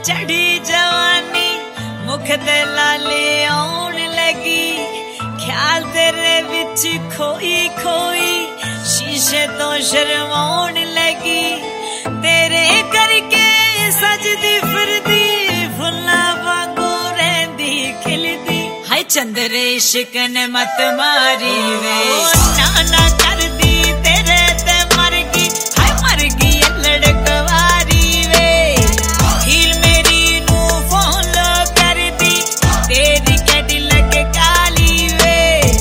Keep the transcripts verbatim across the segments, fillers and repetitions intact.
चढ़ी जवानी मुख ते लाले आउन लगी, ख्याल तेरे विच खोई खोई शीशे तो शर्माउन लगी। तेरे करके सजदी फिरदी फुल्ला वांगू रहंदी खिलदी, हाय चंद्रे इश्क ने मत मारी वे ना ना कर दी तेरे ते मर गई, हाय मर गई लड़कवारी वे। हील मेरी नू फॉलो कर दी तेरी कैडिलक काली वे।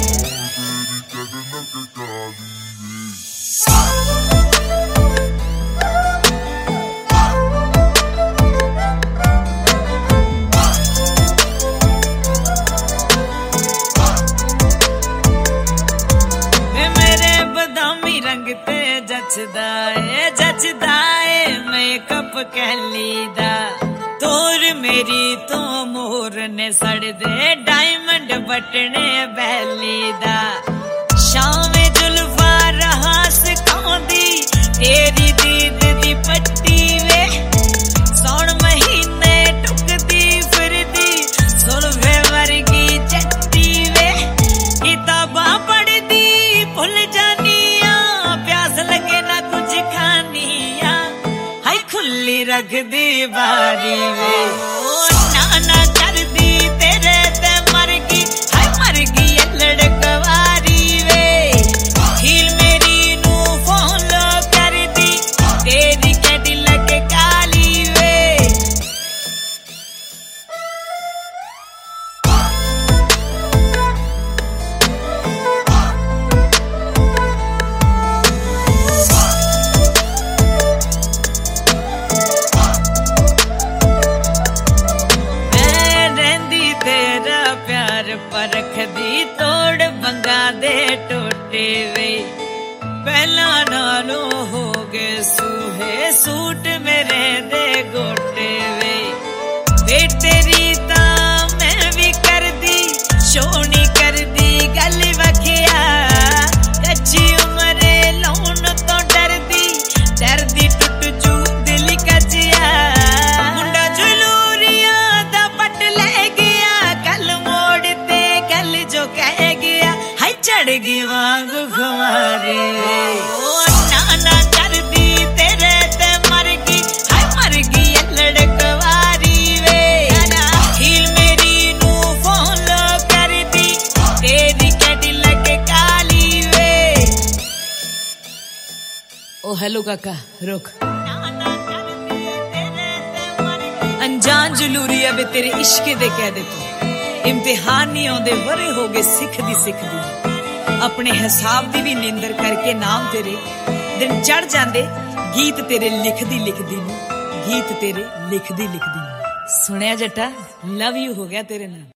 रंग ते जचदा है जचदा है मेकअप कहली दा, तोर मेरी तो मोर ने सड़ दे डायमंड बटने बैली दा। शाम जुल्फा रहा सिखांदी तेरी दीद दी पट्टी वे, सौन महीने टुकदी फिरदी सुलभे वर्गी चट्टी वे। किताबा पढ़दी भुल जानी लगे ना कुछ खानिया, हाय खुली रख दी बारी वे ना ना कर दी तेरे ते मर गई, हाय मर गई लड़कवारी वे। हील मेरी नू फॉलो कर दी तेरी कैडिलक काली वे। परख दी तोड़ बंगा दे टोटे वे, पहला नालों हो गए सूहे सूट मेरे दे गोटे वे। तेरी ता मैं भी कर दी सोनी कर दी गल वखिया, कच्ची उम्रे लौन तो डर दी डर दी टुट जू दिल कचिया। मुंडा जुलूरिया दा पट ले गया कल मोड़ कल जो कह गया, हाय चढ़ गई वांगू खुमारी ना ना कर दी तेरे ते मर गई, हाय मर गई लड़कवारी वे। हील मेरी नू फॉलो कर दी तेरी कैडिलक काली वे। ओ हेलो काका रुक, अनजान जलूरी अब तेरे इश्क दे कह दे तू, इम्तिहान नहीं आउंदे वरे हो गए सिखदी सिखदी। अपने हिसाब दी भी निंदर करके नाम तेरे दिन चढ़ जांदे, गीत तेरे लिखदी लिखदी नू गीत तेरे लिखदी लिखदी नू। सुनिया जट्टा लव यू हो गया तेरे नाल।